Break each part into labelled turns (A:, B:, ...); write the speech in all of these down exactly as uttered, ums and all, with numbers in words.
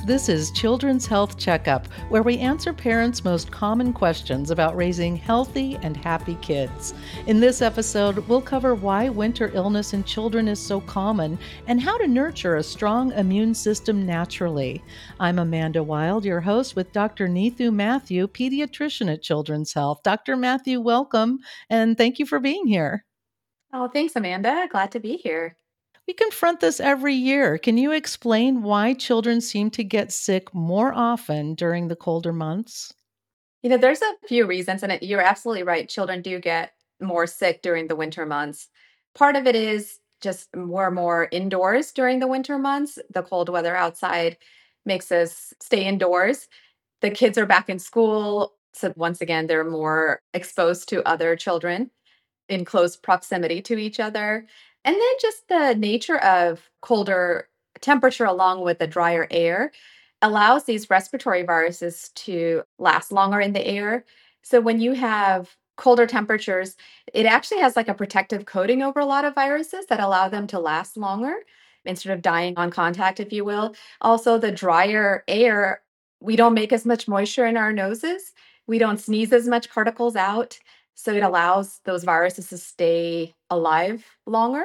A: This is Children's Health Checkup, where we answer parents' most common questions about raising healthy and happy kids. In this episode, we'll cover why winter illness in children is so common and how to nurture a strong immune system naturally. I'm Amanda Wild, your host, with Doctor Neethu Matthew, pediatrician at Children's Health. Doctor Matthew, welcome, and thank you for being here.
B: Oh, thanks, Amanda. Glad to be here.
A: We confront this every year. Can you explain why children seem to get sick more often during the colder months?
B: You know, there's a few reasons, and it, you're absolutely right. Children do get more sick during the winter months. Part of it is just we're more indoors during the winter months. The cold weather outside makes us stay indoors. The kids are back in school. So, once again, they're more exposed to other children in close proximity to each other. And then just the nature of colder temperature along with the drier air allows these respiratory viruses to last longer in the air. So when you have colder temperatures, it actually has like a protective coating over a lot of viruses that allow them to last longer instead of dying on contact, if you will. Also, the drier air, we don't make as much moisture in our noses. We don't sneeze as much particles out. So it allows those viruses to stay alive longer.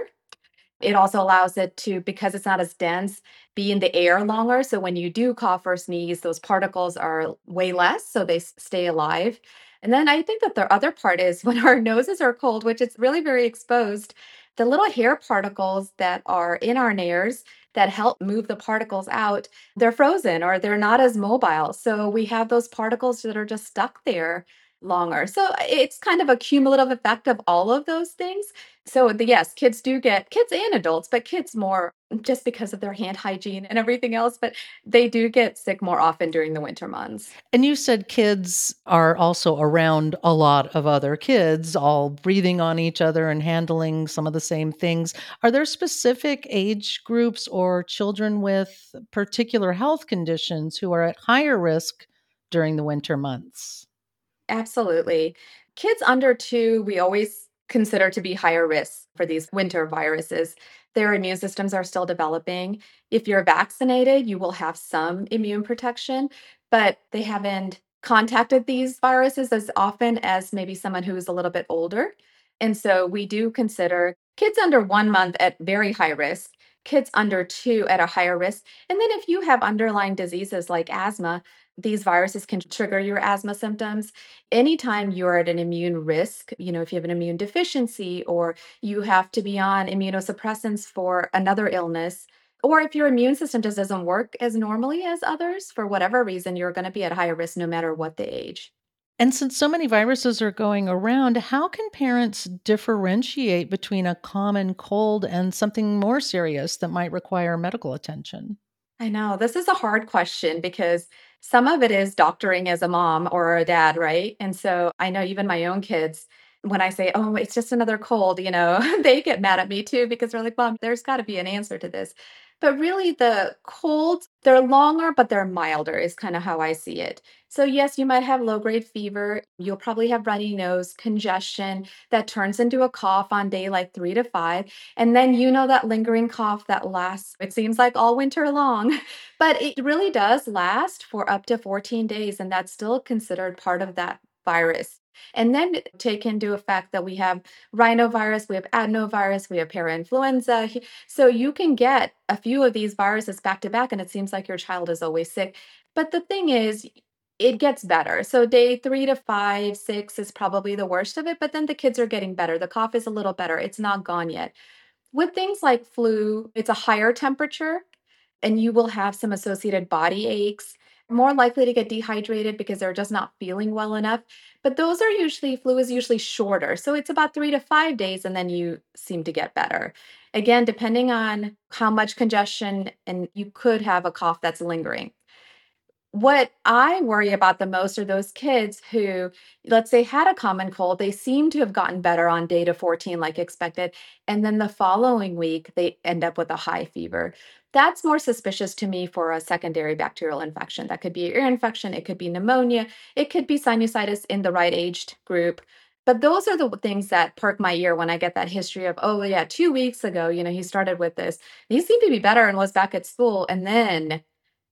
B: It also allows it to, because it's not as dense, be in the air longer. So when you do cough or sneeze, those particles are way less, so they s- stay alive. And then I think that the other part is when our noses are cold, which is really very exposed, the little hair particles that are in our nares that help move the particles out, they're frozen or they're not as mobile. So we have those particles that are just stuck there longer. So it's kind of a cumulative effect of all of those things. So the yes, kids do get kids and adults, but kids more just because of their hand hygiene and everything else, but they do get sick more often during the winter months.
A: And you said kids are also around a lot of other kids, all breathing on each other and handling some of the same things. Are there specific age groups or children with particular health conditions who are at higher risk during the winter months?
B: Absolutely. Kids under two, we always consider to be higher risk for these winter viruses. Their immune systems are still developing. If you're vaccinated, you will have some immune protection, but they haven't contacted these viruses as often as maybe someone who is a little bit older. And so we do consider kids under one month at very high risk, kids under two at a higher risk. And then if you have underlying diseases like asthma, these viruses can trigger your asthma symptoms anytime you're at an immune risk, you know, if you have an immune deficiency or you have to be on immunosuppressants for another illness, or if your immune system just doesn't work as normally as others, for whatever reason, you're going to be at higher risk no matter what the age.
A: And since so many viruses are going around, how can parents differentiate between a common cold and something more serious that might require medical attention?
B: I know this is a hard question because some of it is doctoring as a mom or a dad, right? And so I know even my own kids, when I say, oh, it's just another cold, you know, they get mad at me too because they're like, Mom, there's got to be an answer to this. But really, the colds, they're longer, but they're milder, is kind of how I see it. So, yes, you might have low grade fever. You'll probably have runny nose, congestion that turns into a cough on day like three to five. And then you know that lingering cough that lasts, it seems like all winter long, but it really does last for up to fourteen days. And that's still considered part of that virus. And then take into effect that we have rhinovirus, we have adenovirus, we have parainfluenza. he- So you can get a few of these viruses back to back, and it seems like your child is always sick. But the thing is, it gets better. So day three to five, six is probably the worst of it, but then the kids are getting better. The cough is a little better. It's not gone yet. With things like flu, it's a higher temperature and you will have some associated body aches, more likely to get dehydrated because they're just not feeling well enough. But those are usually, flu is usually shorter. So it's about three to five days and then you seem to get better. Again, depending on how much congestion, and you could have a cough that's lingering. What I worry about the most are those kids who, let's say, had a common cold. They seem to have gotten better on day to fourteen, like expected. And then the following week, they end up with a high fever. That's more suspicious to me for a secondary bacterial infection. That could be ear infection, it could be pneumonia, it could be sinusitis in the right aged group. But those are the things that perk my ear when I get that history of, oh, yeah, two weeks ago, you know, he started with this. He seemed to be better and was back at school. And then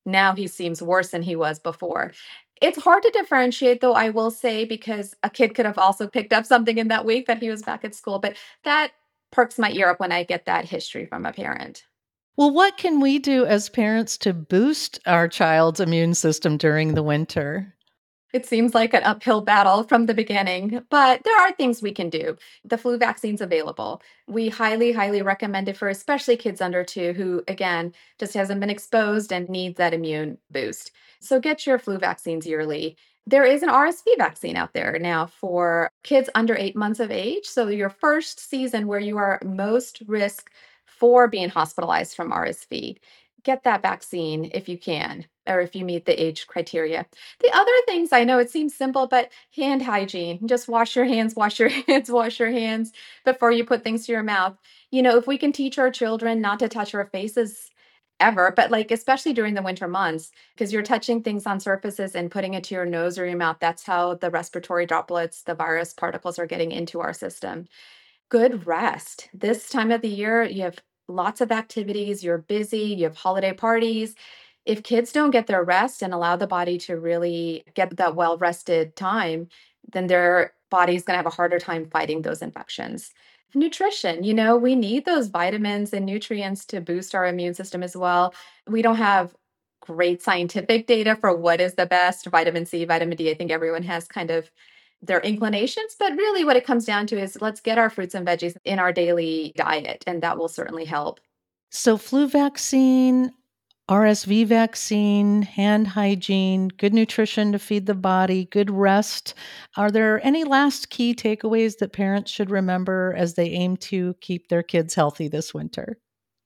B: Now he seems worse than he was before. It's hard to differentiate, though, I will say, because a kid could have also picked up something in that week that he was back at school, but that perks my ear up when I get that history from a parent.
A: Well, what can we do as parents to boost our child's immune system during the winter?
B: It seems like an uphill battle from the beginning, but there are things we can do. The flu vaccine's available. We highly, highly recommend it for especially kids under two who, again, just hasn't been exposed and needs that immune boost. So get your flu vaccines yearly. There is an R S V vaccine out there now for kids under eight months of age. So your first season where you are most risk for being hospitalized from R S V. Get that vaccine if you can, or if you meet the age criteria. The other things I know it seems simple, but hand hygiene, just wash your hands, wash your hands, wash your hands before you put things to your mouth. You know, if we can teach our children not to touch our faces ever, but like especially during the winter months, because you're touching things on surfaces and putting it to your nose or your mouth, that's how the respiratory droplets, the virus particles are getting into our system. Good rest. This time of the year, you have lots of activities, you're busy, you have holiday parties. If kids don't get their rest and allow the body to really get that well rested time, then their body's going to have a harder time fighting those infections. Nutrition, you know, we need those vitamins and nutrients to boost our immune system as well. We don't have great scientific data for what is the best vitamin C, vitamin D. I think everyone has kind of their inclinations, but really what it comes down to is let's get our fruits and veggies in our daily diet, and that will certainly help.
A: So, flu vaccine, R S V vaccine, hand hygiene, good nutrition to feed the body, good rest. Are there any last key takeaways that parents should remember as they aim to keep their kids healthy this winter?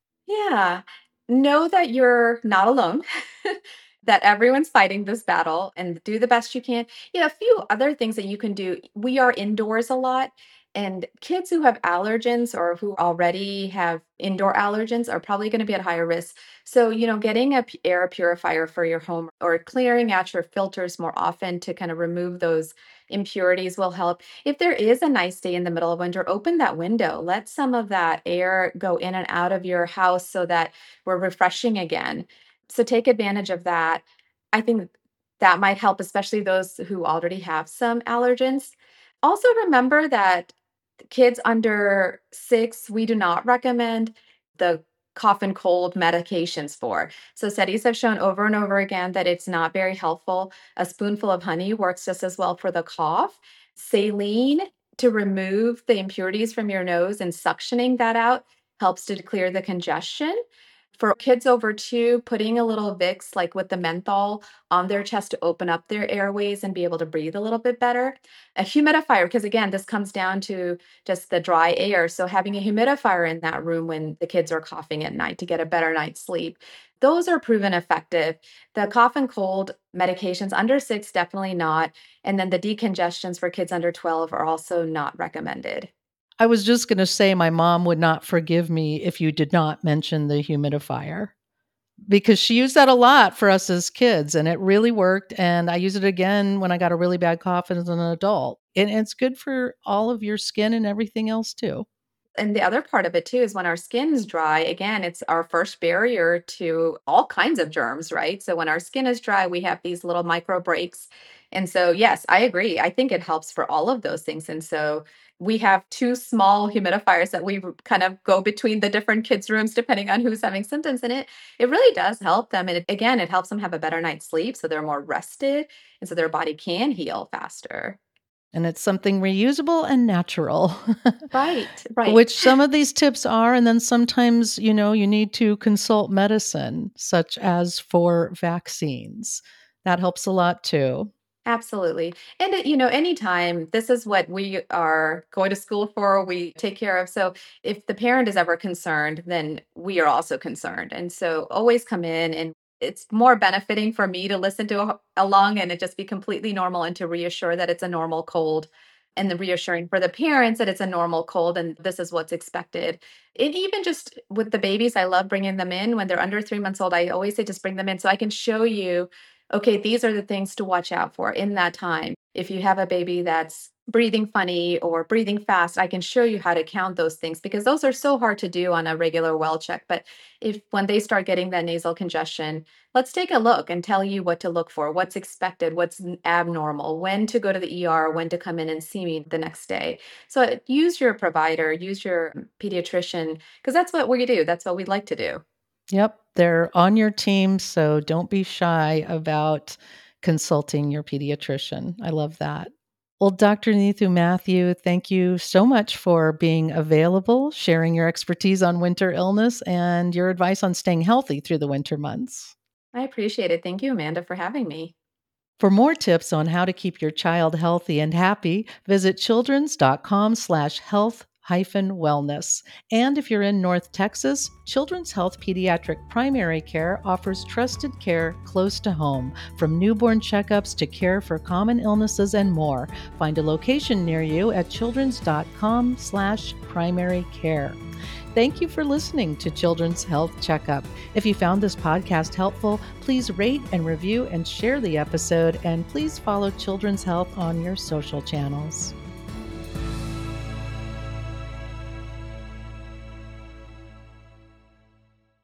B: Yeah. Know that you're not alone, that everyone's fighting this battle and do the best you can. You know, a few other things that you can do. We are indoors a lot, and kids who have allergens or who already have indoor allergens are probably going to be at higher risk. So, you know, getting a p- air purifier for your home or clearing out your filters more often to kind of remove those impurities will help. If there is a nice day in the middle of winter, open that window. Let some of that air go in and out of your house so that we're refreshing again. So take advantage of that. I think that might help, especially those who already have some allergens. Also, remember that kids under six, we do not recommend the cough and cold medications for. So studies have shown over and over again that it's not very helpful. A spoonful of honey works just as well for the cough. Saline to remove the impurities from your nose and suctioning that out helps to clear the congestion. For kids over two, putting a little Vicks, like with the menthol, on their chest to open up their airways and be able to breathe a little bit better. A humidifier, because again, this comes down to just the dry air. So having a humidifier in that room when the kids are coughing at night to get a better night's sleep. Those are proven effective. The cough and cold medications under six, definitely not. And then the decongestions for kids under twelve are also not recommended.
A: I was just going to say my mom would not forgive me if you did not mention the humidifier because she used that a lot for us as kids and it really worked. And I use it again when I got a really bad cough as an adult. And it's good for all of your skin and everything else too.
B: And the other part of it too is when our skin's dry, again, it's our first barrier to all kinds of germs, right? So when our skin is dry, we have these little micro breaks. And so, yes, I agree. I think it helps for all of those things. And so we have two small humidifiers that we r- kind of go between the different kids' rooms depending on who's having symptoms. And it it really does help them. And it, again, it helps them have a better night's sleep so they're more rested and so their body can heal faster.
A: And it's something reusable and natural,
B: Right, right.
A: which some of these tips are. And then sometimes, you know, you need to consult medicine, such as for vaccines. That helps a lot too.
B: Absolutely. And it, you know, anytime this is what we are going to school for, we take care of. So if the parent is ever concerned, then we are also concerned. And so always come in and it's more benefiting for me to listen to a- along and it just be completely normal and to reassure that it's a normal cold and the reassuring for the parents that it's a normal cold and this is what's expected. And even just with the babies, I love bringing them in when they're under three months old. I always say just bring them in so I can show you okay, these are the things to watch out for in that time. If you have a baby that's breathing funny or breathing fast, I can show you how to count those things because those are so hard to do on a regular well check. But if when they start getting that nasal congestion, let's take a look and tell you what to look for, what's expected, what's n- abnormal, when to go to the E R, when to come in and see me the next day. So uh, use your provider, use your pediatrician, because that's what we do. That's what we like to do.
A: Yep, they're on your team, so don't be shy about consulting your pediatrician. I love that. Well, Doctor Neethu Matthew, thank you so much for being available, sharing your expertise on winter illness and your advice on staying healthy through the winter months.
B: I appreciate it. Thank you, Amanda, for having me.
A: For more tips on how to keep your child healthy and happy, visit children's.com slash health hyphen wellness. And if you're in North Texas, Children's Health Pediatric Primary Care offers trusted care close to home, from newborn checkups to care for common illnesses and more. Find a location near you at children's.com slash primary care. Thank you for listening to Children's Health Checkup. If you found this podcast helpful, please rate and review and share the episode, and please follow Children's Health on your social channels.